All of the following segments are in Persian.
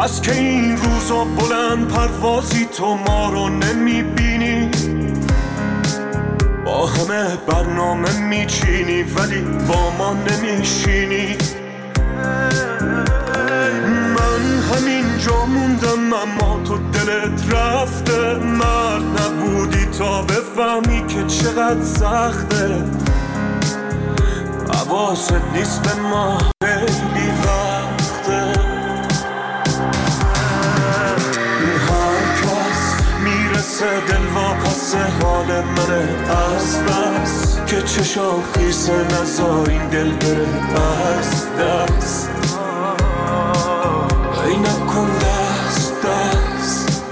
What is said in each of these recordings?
بس که این روزا بلند پروازی تو ما رو نمیبینی، با همه برنامه میچینی ولی با ما نمیشینی. من همینجا موندم اما تو دلت رفته، مرد نبودی تا بفهمی که چقدر سخته. حواست نیست به ما خیلی وقته. هر کس میرسه دل واپس حال منه از بس که چشام خیسه، نزار این دل بره از دست. ای نکن دست دست.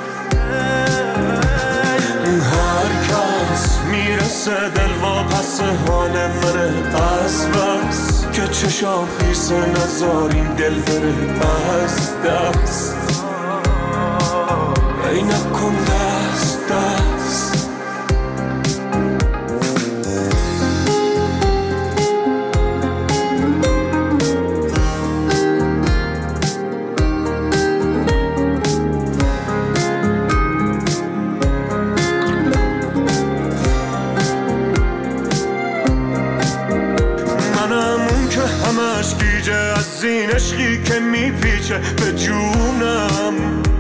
هر کس میرسه دل واپس حال منه از بس که چشام خیسه، نزار این دل بره از دست. ای نکن دست دست. همش گیجه از این عشقی که میپیچه به جونم،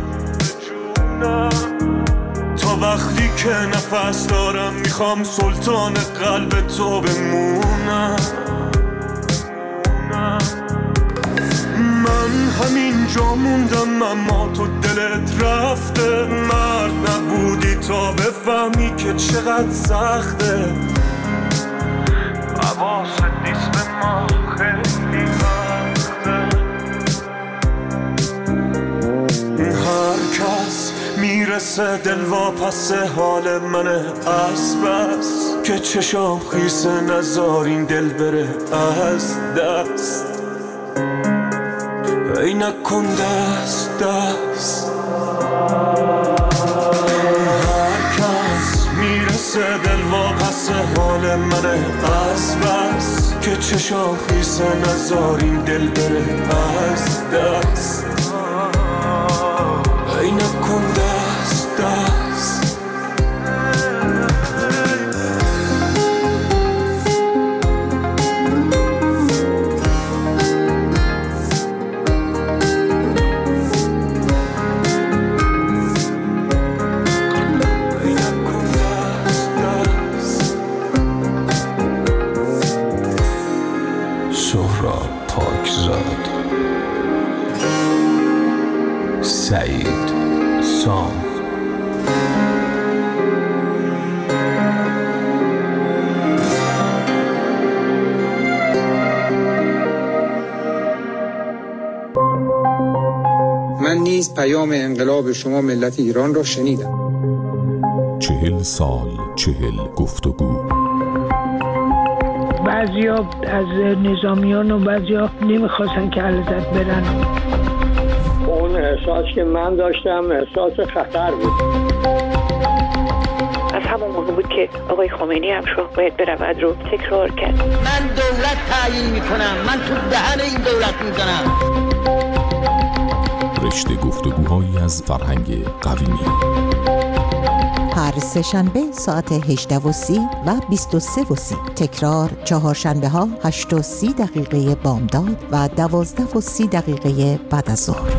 تا وقتی که نفس دارم میخوام سلطان قلب تو بمونم. من همینجا موندم اما تو دلت رفته، مرد نبودی تا بفهمی که چقدر سخته. حواست نیست به ما خیلی وقته. هر کس میرسه دل واپس حال منه از بس که چشام خیسه، نزار این دل بره از دست. ای نکن دست دست. هر کس میرسه دل واپس حال منه از بس که چشام خیسه، نزار این دل بره از دست. ای نکن دست دست. سعید سام. من نیز پیام انقلاب شما ملت ایران را شنیدم. 40 سال 40 گفتگو. بعضیا از نظامیان و بعضیا نمیخواستن که علازت برن. اون احساس که من داشتم احساس خطر بود. از همون موقع بود که آقای خمینی هم شاه باید برود رو تکرار کرد. من دولت تعیین میکنم، من تو دهن این دولت میزنم. رشته گفتگوهایی از فرهنگ قویمی. هر سه‌شنبه ساعت 18:30 و 23:30. تکرار چهارشنبه ها 8:30 بامداد و 12:30 بعد از ظهر.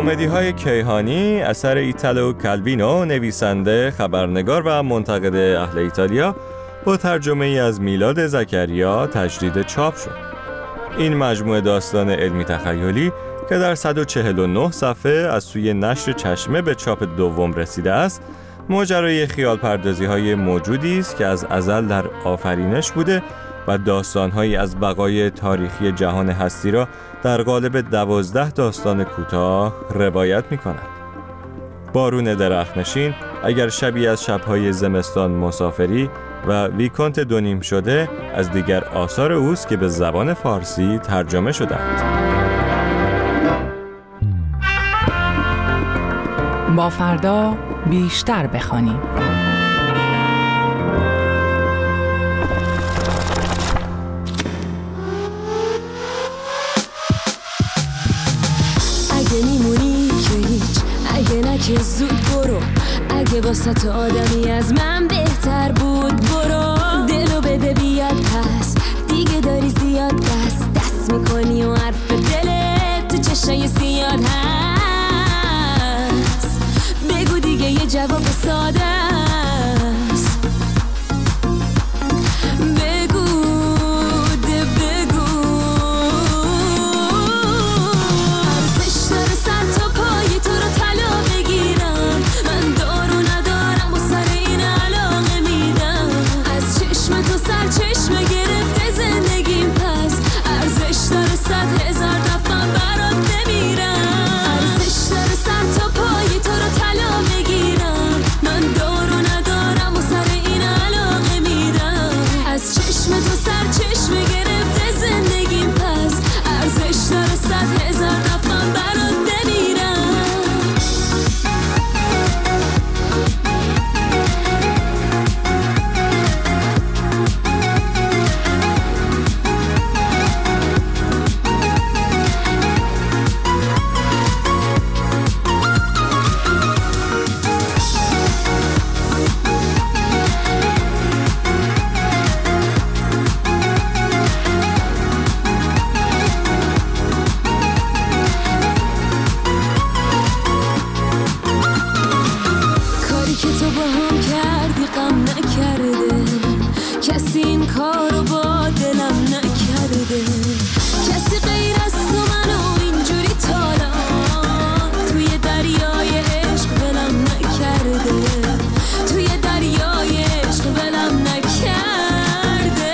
کمدی‌های کیهانی اثر ایتالو کالوینو، نویسنده، خبرنگار و منتقد اهل ایتالیا، با ترجمه ای از میلاد زکریا تجدید چاپ شد. این مجموعه داستان علمی تخیلی که در 149 صفحه از سوی نشر چشمه به چاپ دوم رسیده است، ماجرای خیال پردازی های موجودی است که از ازل در آفرینش بوده و داستان‌هایی از بقای تاریخی جهان هستی را در قالب 12 داستان کوتاه روایت می‌کند. بارون درخت‌نشین اگر شبی از شب‌های زمستان مسافری و ویکانت دونیم شده از دیگر آثار اوست که به زبان فارسی ترجمه شده‌اند. با فردا بیشتر بخوانیم. اگه میمونی که هیچ، اگه نه که زود برو، اگه واسه آدمی از من بهتر بود برو، دلو بده بیاد پس دیگه داری زیاد دست میکنی و حرف دلت تو چشای زیاد هست، بگو دیگه یه جواب ساده است، بگو ارزش داره سر تا پای تو رو طلا بگیرم، من دارو ندارم و سر این علاقه میدم، از چشم تو سر چشمه گرفته زندگیم، پس ارزش داره 100,000 دفعه برات بمیرم، ارزش داره سر تا پای تو رو طلا بگیرم، من دارو ندارم و سر این علاقه میدم، از چشم تو سر چشمه گرفته زندگیم، پس ارزش داره 100,000 دفعه برات بمیرم. کاری که تو با هم کردی غم نکرده، کسی این کارو با دلم نکرده، کسی غیر از تو منو اینجوری تالا توی دریای عشق ولم نکرده، توی دریای عشق ولم نکرده،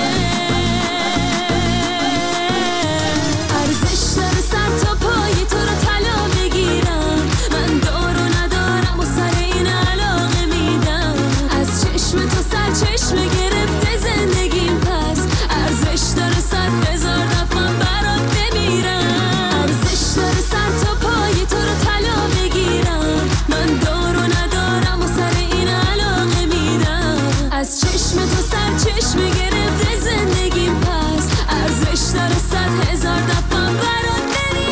ارزش داره سر تا پای تو رو طلا بگیرم، من دارو ندارم و سر این علاقه میدم، از چشم تو سر چشمه گرفته زندگیم، پس ارزش داره 100,000 دفعه برات بمیرم، ارزش داره سر تا پای تو رو طلا بگیرم، من دارو ندارم و سر این علاقه میدم، از چشم تو سر چشمه گرفته زندگیم، پس ارزش داره 100,000 دفعه برات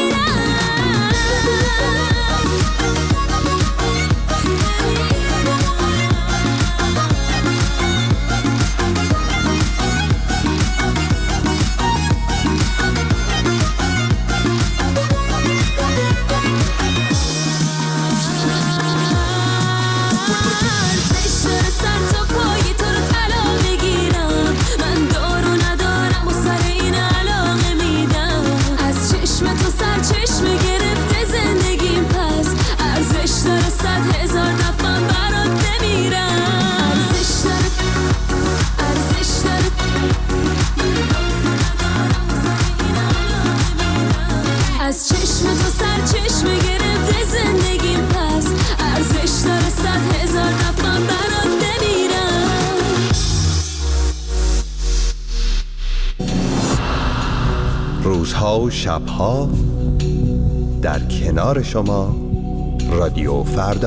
روزها و شبها در کنار شما رادیو فردا.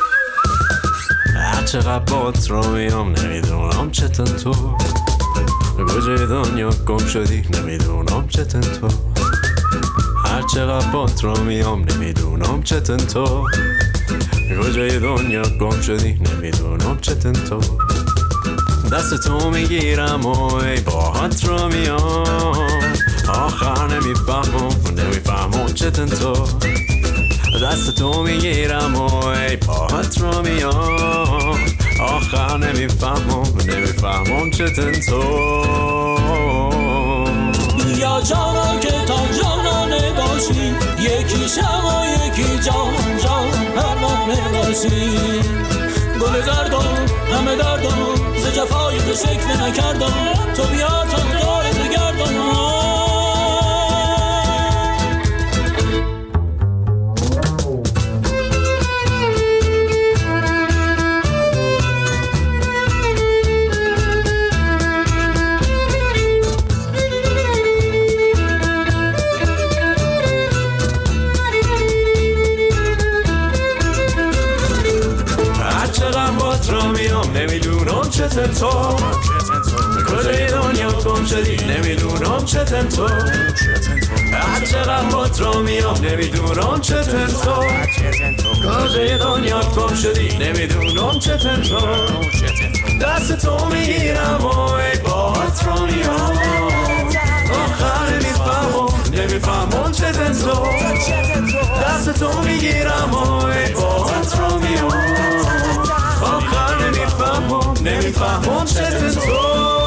چقدر بات رو میام نمیدونم چطور تو کجای دنیا گم شدی نمیدونم چتن تو، هر چقدر بات را میام نمیدونم چتن تو، کجای دنیا گم شدی نمیدونم چتن تو، دست تو میگیرم و ای باهات را میام، آخر نمیفهمم چتن تو، دست تو میگیرم و ای باهات را میام، آخر نمیفهمم چتن تو. یا جانا که تا جانانه باشی، یکی شم و یکی جان پروانه باشی، گل زردم همه دردم ز جفای تو شکوه نکردم، تو بیا تا دار تو گردم. نمیدونم چتن تو، کجای دنیا گم شدی نمیدونم چتن تو، هر چقدر بات را میام نمیدونم چتن تو، کجای دنیا گم شدی نمیدونم چتن تو، دست تو میگیرم و ای بات را میام، آخر نمیفهمم چتن تو، دست تو میگیرم و ای بات را میام، آخر نمیفهمم چتن تو.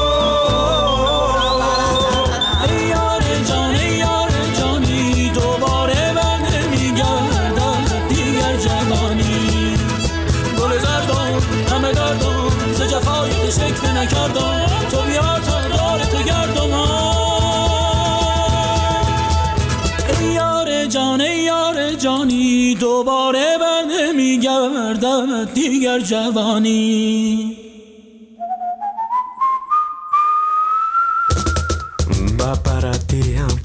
ای یار جانی دوباره بر نمیگردد دیگر جوانی، گل زردم همه دردم ز جفای تو شکوه نکردم، تو بیا تا دار تو گردم. ای یار جانی دوباره بر نمیگردد دیگر جوانی.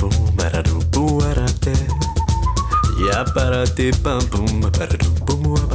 Ya para ti pam pum para tu pum